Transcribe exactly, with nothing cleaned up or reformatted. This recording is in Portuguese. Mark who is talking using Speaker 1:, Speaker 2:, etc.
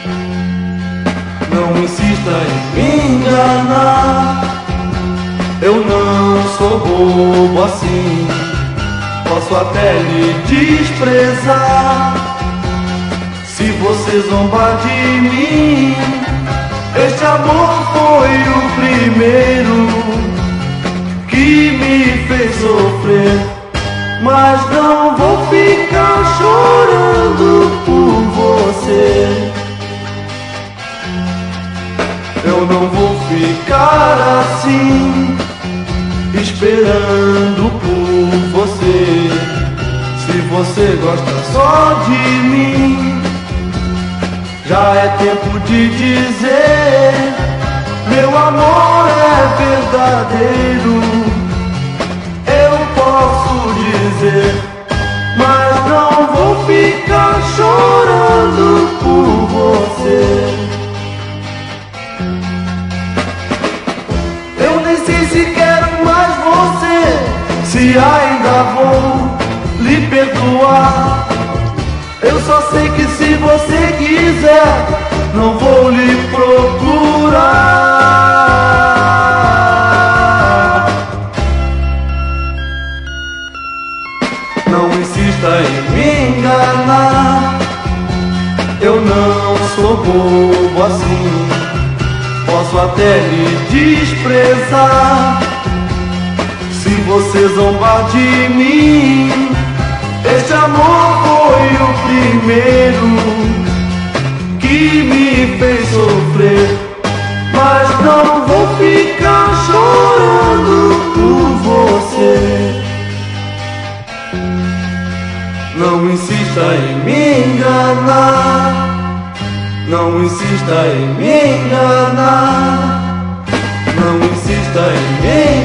Speaker 1: Não insista em me enganar, eu não sou bobo assim. Posso até lhe desprezar, se você zombar de mim. Este amor foi o primeiro que me fez sofrer, mas não vou ficar chorando por você. Eu não vou ficar assim, esperando por você. Se você gosta só de mim, já é tempo de dizer: meu amor é verdadeiro. Eu posso dizer, mas não vou ficar chorando por você. Eu nem sei se quero mais você, se ainda vou lhe perdoar. Eu só sei que se você quiser, não vou lhe procurar. Não insista em me enganar, eu não sou bobo assim. Posso até lhe desprezar, se você zombar de mim. Este amor foi o primeiro que me fez sofrer, mas não vou ficar chorando por você. Não insista em me enganar, não insista em me enganar, não insista em me enganar.